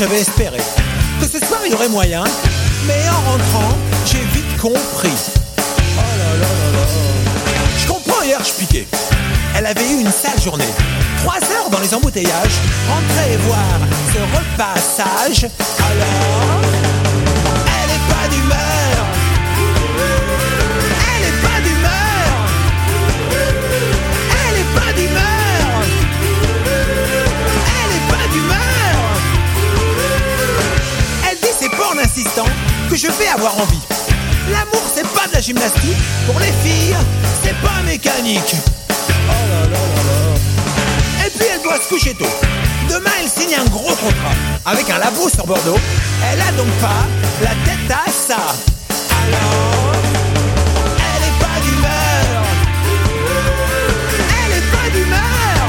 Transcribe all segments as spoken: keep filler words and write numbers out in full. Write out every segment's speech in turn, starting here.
j'avais espéré que ce soir il y aurait moyen, mais en rentrant, j'ai vite compris. Oh là là là là. Je comprends, hier je piquais. Elle avait eu une sale journée. Trois heures dans les embouteillages, rentrer et voir ce repassage. Alors, elle est pas d'humeur. Elle est pas d'humeur. Elle est pas d'humeur. Elle est pas d'humeur. Elle dit c'est pas en insistant que je vais avoir envie. L'amour c'est pas de la gymnastique. Pour les filles, c'est pas mécanique. Oh là là là là. Et puis elle doit se coucher tôt. Demain elle signe un gros contrat avec un labo sur Bordeaux. Elle a donc pas la tête à ça. Alors, elle est pas d'humeur. Elle est pas d'humeur.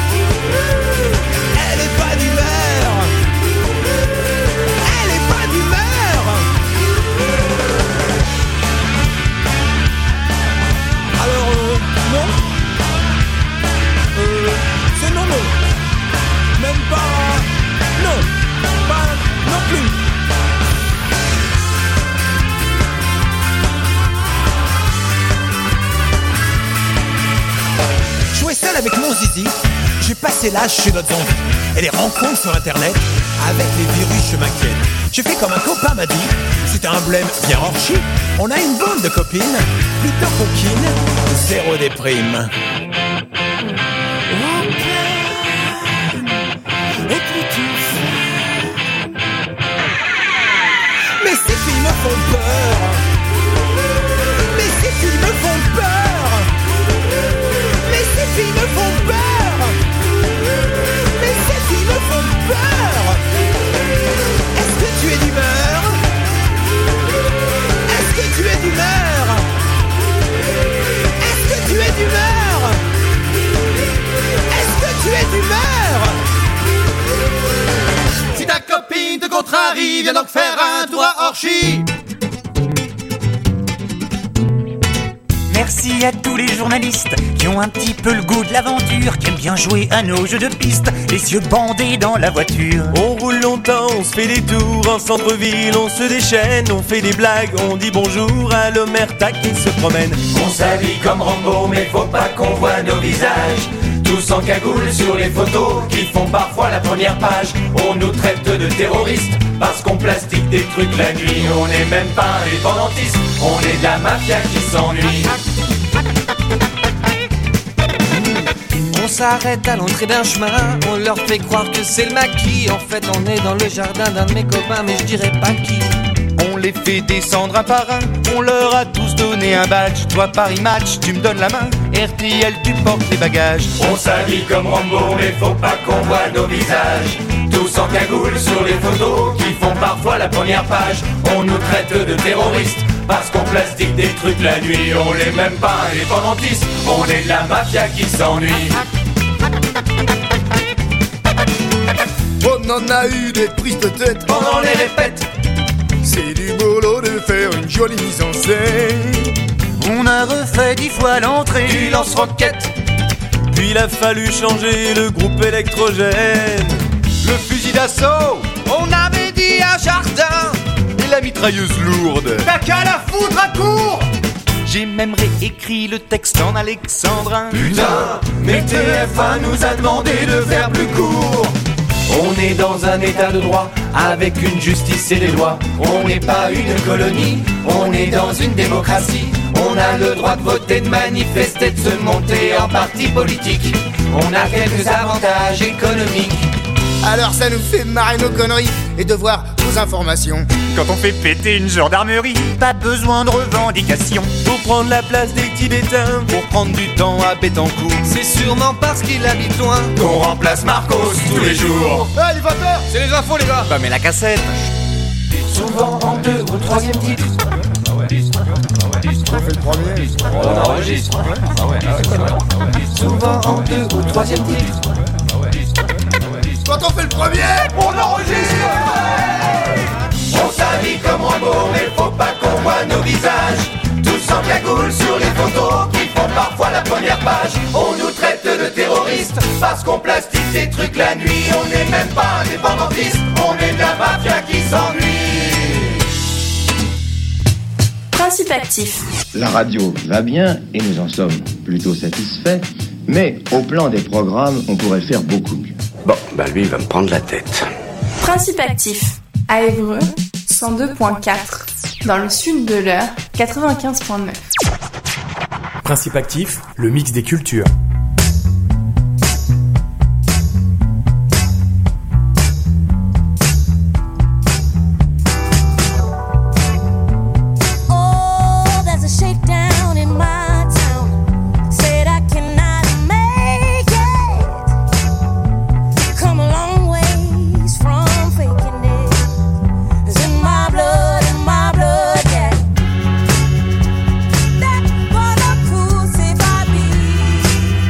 Elle est pas d'humeur. Elle est pas d'humeur. Alors euh, non. Euh, c'est non, non. Même pas. Non. Pas non plus. Jouer seul avec mon zizi, j'ai passé l'âge chez d'autres envies. Et les rencontres sur internet, avec les virus je m'inquiète. J'ai fait comme un copain m'a dit, c'était un blême bien orchi. On a une bande de copines, plutôt coquines, zéro déprime. Mais ces filles me font peur. Mais ces filles me font peur. Mais ces filles me font peur. Mais ces filles me font peur. Est-ce que tu es d'humeur? Est-ce que tu es d'humeur? Est-ce que tu es d'humeur? Est-ce que tu es d'humeur? Si ta copine te contrarie, viens donc faire un tour à Orchy. Merci à tous les journalistes qui ont un petit peu le goût de l'aventure, qui aiment bien jouer à nos jeux de piste, les yeux bandés dans la voiture. On roule longtemps, on se fait des tours en centre-ville, on se déchaîne, on fait des blagues, on dit bonjour à l'omerta qui se promène. On s'habille comme Rambo, mais faut pas qu'on voit nos visages. Tous en cagoule sur les photos qui font parfois la première page. On nous traite de terroristes parce qu'on plastique des trucs la nuit. On n'est même pas indépendantistes, on est de la mafia qui s'ennuie. On s'arrête à l'entrée d'un chemin, on leur fait croire que c'est le maquis. En fait on est dans le jardin d'un de mes copains, mais je dirais pas qui. On les fait descendre un par un, on leur a tous donné un badge. Toi Paris Match, tu me donnes la main, R T L tu portes les bagages. On s'habille comme Rambo, mais faut pas qu'on voit nos visages. Tous en cagoule sur les photos qui font parfois la première page. On nous traite de terroristes parce qu'on plastique des trucs la nuit. On n'est même pas indépendantistes, on est de la mafia qui s'ennuie. On en a eu des prises de tête pendant les répètes. C'est du boulot de faire une jolie mise en scène. On a refait dix fois l'entrée du lance-roquette. Puis il a fallu changer le groupe électrogène. Le fusil d'assaut, on avait dit un jardin. Et la mitrailleuse lourde, t'as qu'à la foutre à court. J'ai même réécrit le texte en alexandrin. Putain, mais T F un nous a demandé de faire plus court. On est dans un état de droit, avec une justice et des lois. On n'est pas une colonie, on est dans une démocratie. On a le droit de voter, de manifester, de se monter en parti politique. On a quelques avantages économiques. Alors ça nous fait marrer nos conneries et de voir nos informations. Quand on fait péter une gendarmerie, pas besoin de revendications. Pour prendre la place des Tibétains, pour prendre du temps à Bétancourt. C'est sûrement parce qu'il habite loin qu'on remplace Marcos tous les jours. Ah, les vapeurs, c'est les infos les gars. Bah mais la cassette. Souvent en deux ou troisième titre. On fait le premier. On enregistre. Souvent en deux ou troisième titre. Quand on fait le premier, on enregistre. On s'habille comme Rambo, mais faut pas qu'on voit nos visages. Tous en cagoule sur les photos qui font parfois la première page. On nous traite de terroristes terroristes. Parce qu'on plastique des trucs la nuit. On n'est même pas indépendantiste. On est de la mafia qui s'ennuie. Principe actif. La radio va bien et nous en sommes plutôt satisfaits. Mais au plan des programmes, on pourrait faire beaucoup mieux. Bon, bah lui, il va me prendre la tête. Principe actif. À Évreux, cent deux virgule quatre. Dans le sud de l'Eure, quatre-vingt-quinze virgule neuf. Principe actif, le mix des cultures. That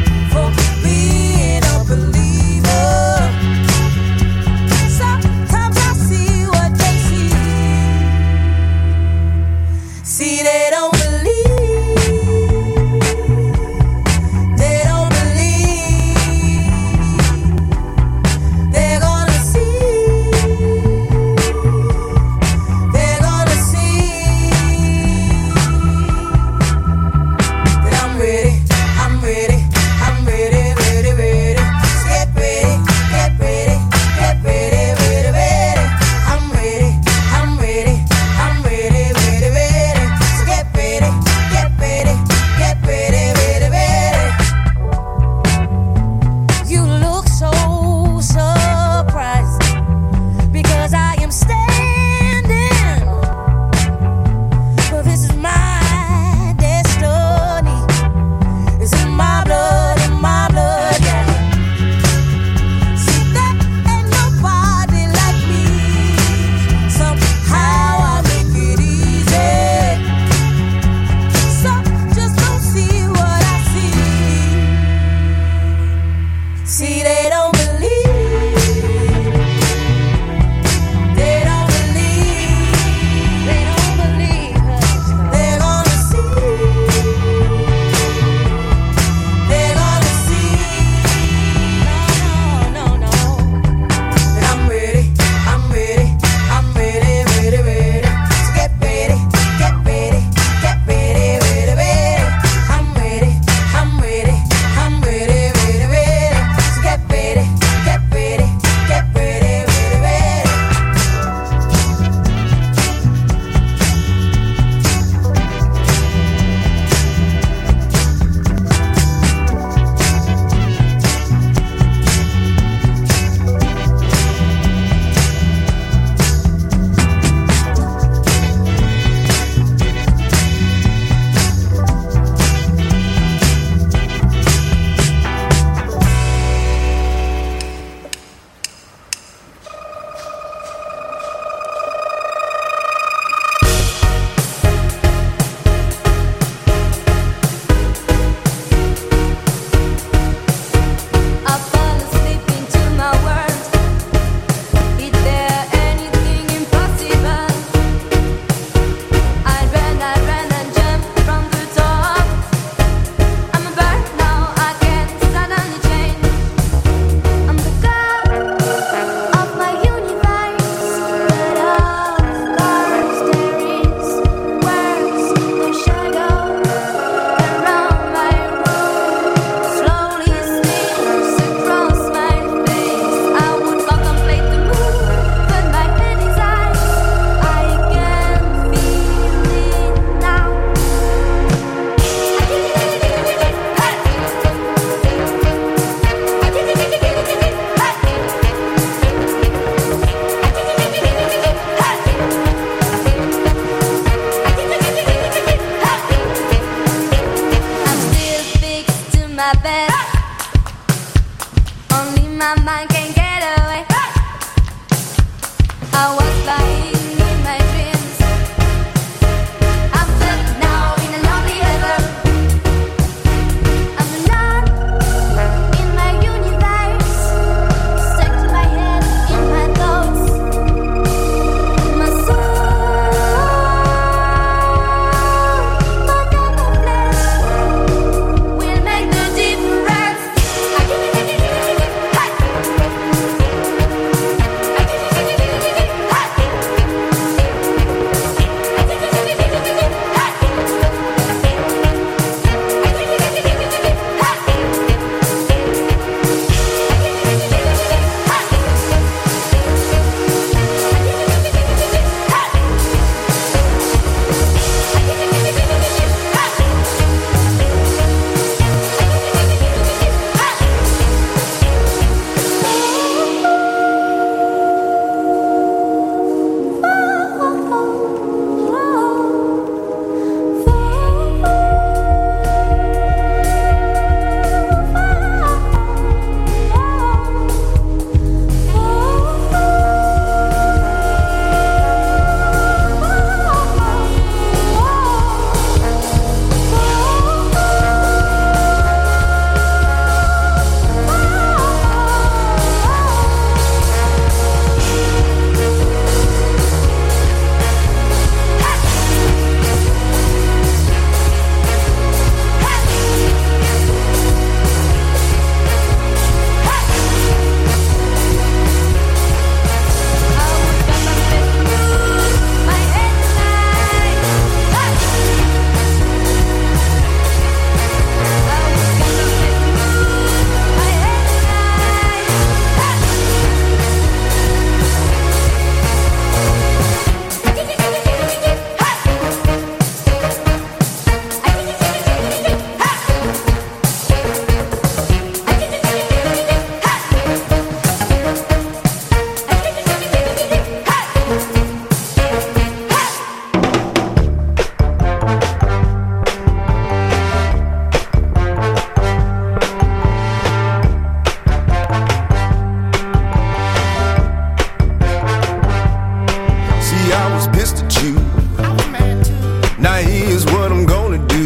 was pissed at you. Now here's what I'm gonna do.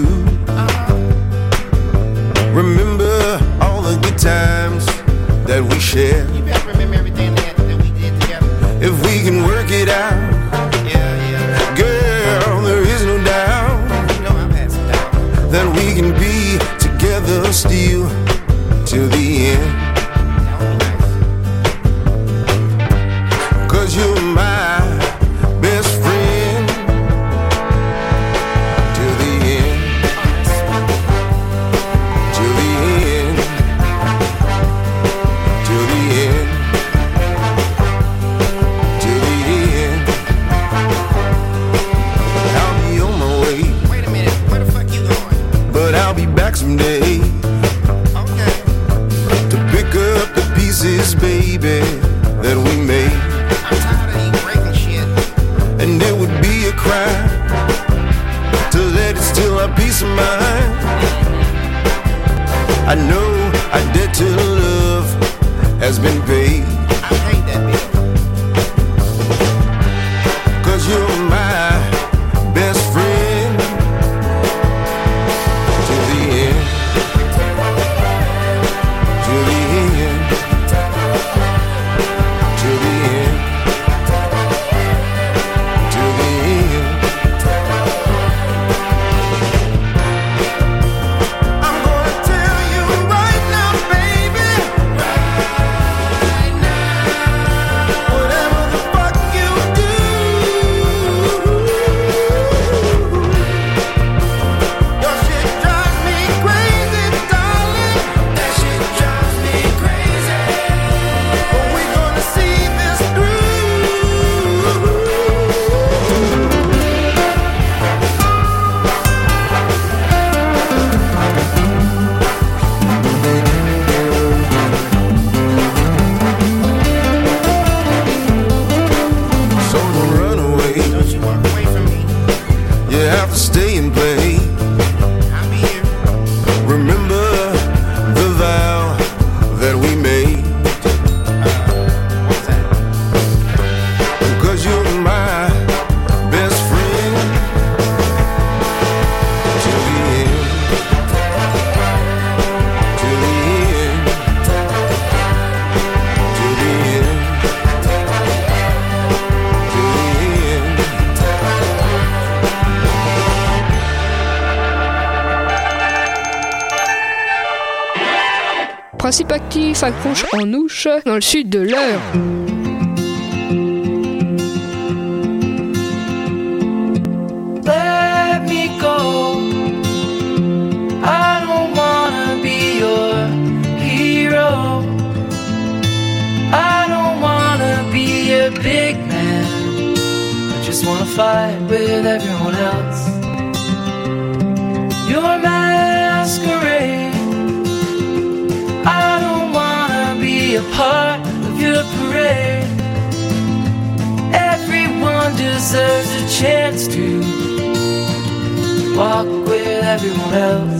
Remember all the good times that we shared. You better remember everything that, that we did together. If we can work it out, yeah, yeah. Girl, there is no doubt, you know I'm passing down, that we can be together still till the end. Cause you're my best friend till the end. Till the end. Till the end. Till the end. I'll be on my way. Wait a minute, where the fuck you going? But I'll be back someday. Okay. To pick up the pieces, baby, that we made. I'm tired of you breaking shit. And it would be a crime to let it steal our peace of mind. I know our debt to love has been paid. I paid that bill. Cause you're my best friend till the end. Till the end. Till the end. Till the end. I'm gonna tell you right now, baby. Right now. Whatever the fuck you do, your shit drives me crazy, darling. That shit drives me crazy. But we're gonna see this through. So don't run away. Don't you walk away from me. You have to stay and play. I'll be here. Remember the vow that we made. What's that? Cause you're my best friend till the end. Till the end. Till the end. Till the end. Principe actif accroche en ouche dans le sud de l'Eure. Let me go. I don't wanna be your hero. I don't wanna be a big man. I just wanna fight with everyone else. Your masquerade. I don't wanna be a part of your parade. Everyone deserves a chance to walk with everyone else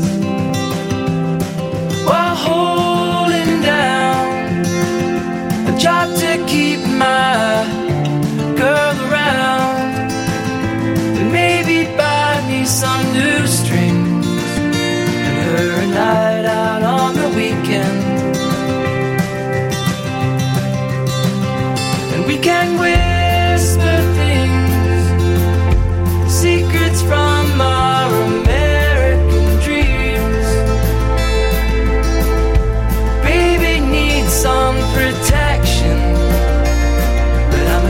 while holding down a job to keep my girl around and maybe buy me some new strings and her a night out on the weekend. And we can whisper things, secrets from our American dreams. Baby needs some protection, but I'm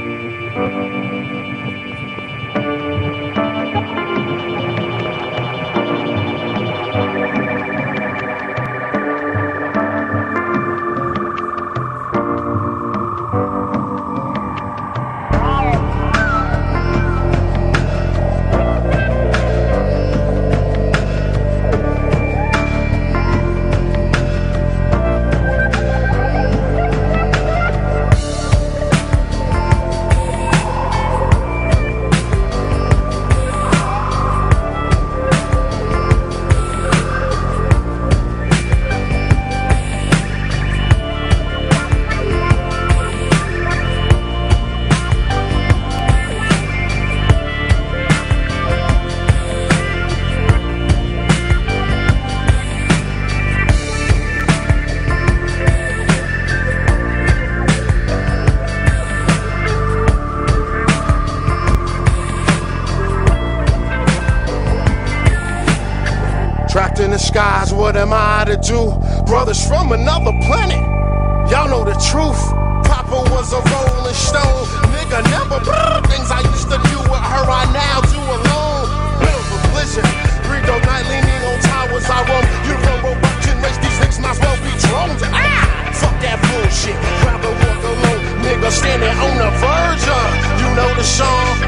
Trapped in the skies, what am I to do? Brothers from another planet, y'all know the truth. Papa was a rolling stone, nigga never things I used to do with her, I now do alone. Bit of a blizzard, read the night leaning on towers I roam. You run robot race, these niggas might as well be drones. Ah, fuck that bullshit, rather walk alone. Nigga standing on the verge of, you know the song.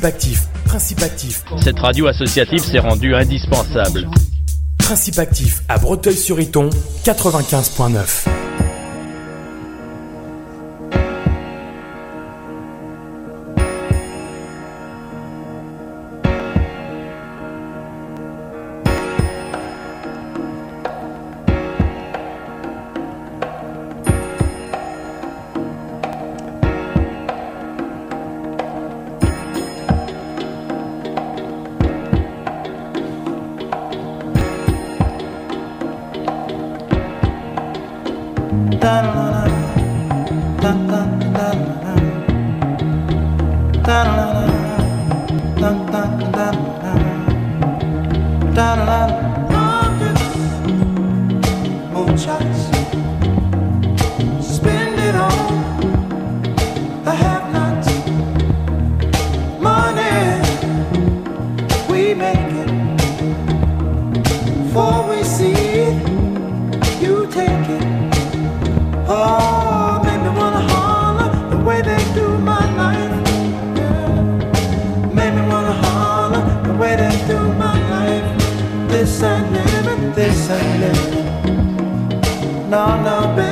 Actif, Principe Actif. Cette radio associative s'est rendue indispensable. Principe Actif à Breteuil-sur-Iton, quatre-vingt-quinze virgule neuf. This ain't living, this ain't living. No, no, baby.